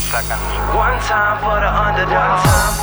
seconds. One time for the underdog.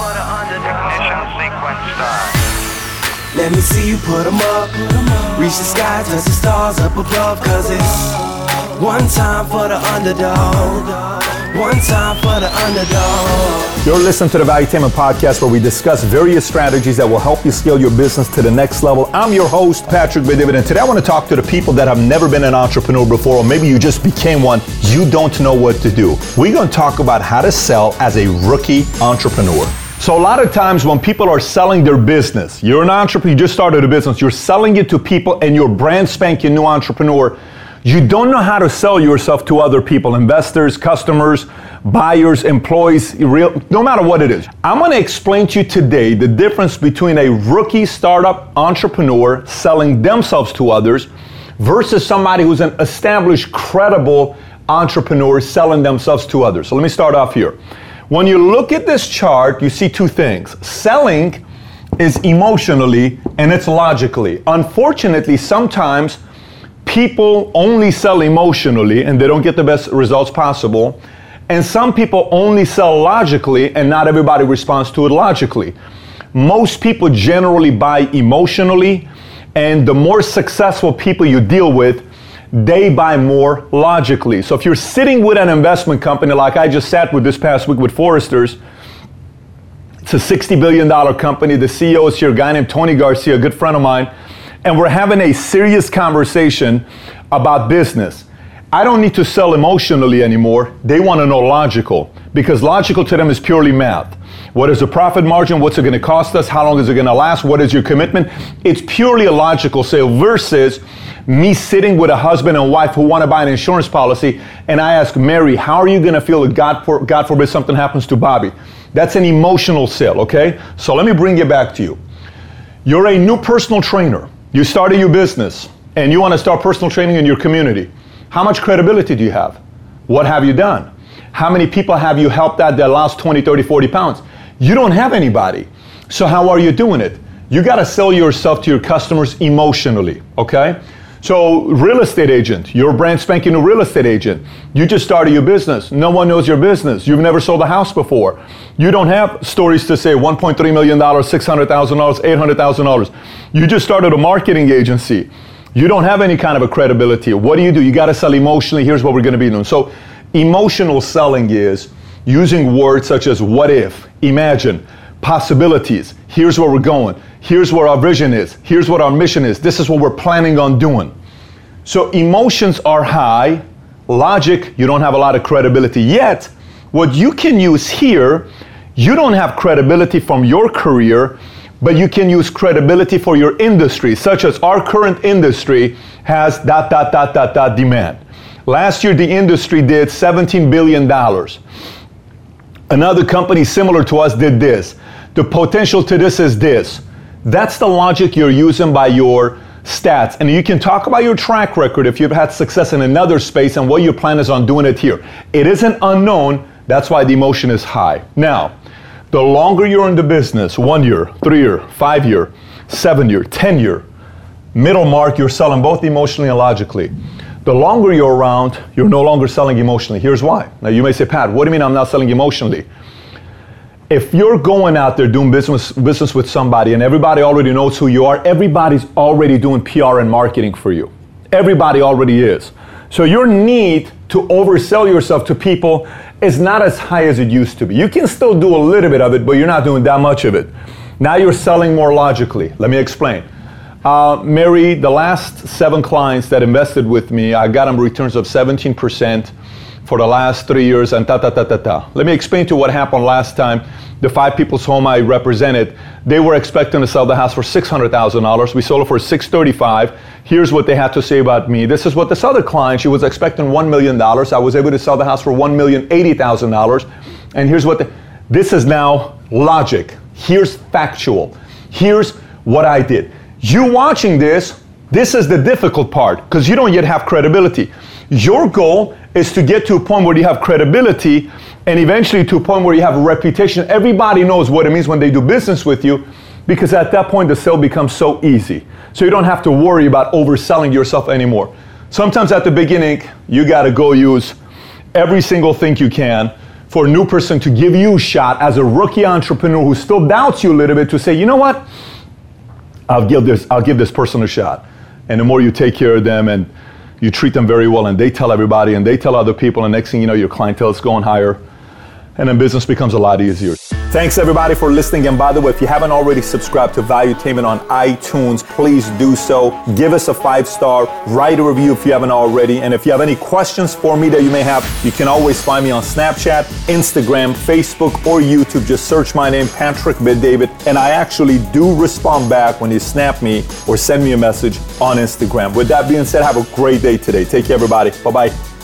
Ignition sequence start. Let me see you put 'em up. Reach the sky, touch the stars up above. Cause it's one time for the underdog. One time for the underdog. You're listening to the Valuetainment Podcast, where we discuss various strategies that will help you scale your business to the next level. I'm your host, Patrick Bet-David, and today I want to talk to the people that have never been an entrepreneur before, or maybe you just became one. You don't know what to do. We're going to talk about how to sell as a rookie entrepreneur. So a lot of times when people are selling their business, you're an entrepreneur, you just started a business, you're selling it to people, and you're brand spanking new entrepreneur. You don't know how to sell yourself to other people, investors, customers, buyers, employees, no matter what it is. I'm going to explain to you today the difference between a rookie startup entrepreneur selling themselves to others versus somebody who's an established, credible entrepreneur selling themselves to others. So let me start off here. When you look at this chart, you see two things. Selling is emotionally and it's logically. Unfortunately, sometimes people only sell emotionally and they don't get the best results possible. And some people only sell logically and not everybody responds to it logically. Most people generally buy emotionally, and the more successful people you deal with, they buy more logically. So if you're sitting with an investment company like I just sat with this past week with Foresters, it's a $60 billion company. The CEO is here, a guy named Tony Garcia, a good friend of mine, and we're having a serious conversation about business. I don't need to sell emotionally anymore. They want to know logical, because logical to them is purely math. What is the profit margin? What's it going to cost us? How long is it going to last? What is your commitment? It's purely a logical sale versus me sitting with a husband and wife who want to buy an insurance policy, and I ask Mary, how are you going to feel if God forbid something happens to Bobby? That's an emotional sale, okay? So let me bring it back to you. You're a new personal trainer. You started your business, and you want to start personal training in your community. How much credibility do you have? What have you done? How many people have you helped out that lost 20, 30, 40 pounds? You don't have anybody. So how are you doing it? You got to sell yourself to your customers emotionally, okay? So real estate agent, you're a brand spanking new real estate agent. You just started your business. No one knows your business. You've never sold a house before. You don't have stories to say $1.3 million, $600,000, $800,000. You just started a marketing agency. You don't have any kind of a credibility. What do? You got to sell emotionally. Here's what we're going to be doing. So emotional selling is using words such as what if, imagine, possibilities. Here's where we're going. Here's where our vision is. Here's what our mission is. This is what we're planning on doing. So emotions are high. Logic, you don't have a lot of credibility. Yet, what you can use here, you don't have credibility from your career, but you can use credibility for your industry, such as our current industry has ... demand. Last year, the industry did $17 billion. Another company similar to us did this. The potential to this is this. That's the logic you're using by your stats. And you can talk about your track record if you've had success in another space and what your plan is on doing it here. It isn't unknown. That's why the emotion is high. Now, the longer you're in the business, 1 year, 3 year, 5 year, 7 year, 10 year, middle mark, you're selling both emotionally and logically. The longer you're around, you're no longer selling emotionally. Here's why. Now you may say, Pat, what do you mean I'm not selling emotionally? If you're going out there doing business with somebody and everybody already knows who you are, everybody's already doing PR and marketing for you. Everybody already is. So your need to oversell yourself to people is not as high as it used to be. You can still do a little bit of it, but you're not doing that much of it. Now you're selling more logically. Let me explain. Mary, the last 7 clients that invested with me, I got them returns of 17% for the last 3 years and . Let me explain to you what happened last time. The 5 people's home I represented, they were expecting to sell the house for $600,000. We sold it for $635,000. Here's what they had to say about me. This is what this other client, she was expecting $1 million. I was able to sell the house for $1,080,000. And here's what, this is now logic. Here's factual. Here's what I did. You watching this is the difficult part because you don't yet have credibility. Your goal is to get to a point where you have credibility and eventually to a point where you have a reputation. Everybody knows what it means when they do business with you, because at that point the sale becomes so easy. So you don't have to worry about overselling yourself anymore. Sometimes at the beginning, you got to go use every single thing you can for a new person to give you a shot as a rookie entrepreneur who still doubts you a little bit to say, you know what? I'll give this person a shot. And the more you take care of them and you treat them very well and they tell everybody and they tell other people, and next thing you know, your clientele is going higher and then business becomes a lot easier. Thanks everybody for listening. And by the way, if you haven't already subscribed to Valuetainment on iTunes, please do so. Give us a 5-star, write a review if you haven't already. And if you have any questions for me that you may have, you can always find me on Snapchat, Instagram, Facebook, or YouTube. Just search my name, Patrick Bet-David. And I actually do respond back when you snap me or send me a message on Instagram. With that being said, have a great day today. Take care, everybody. Bye-bye.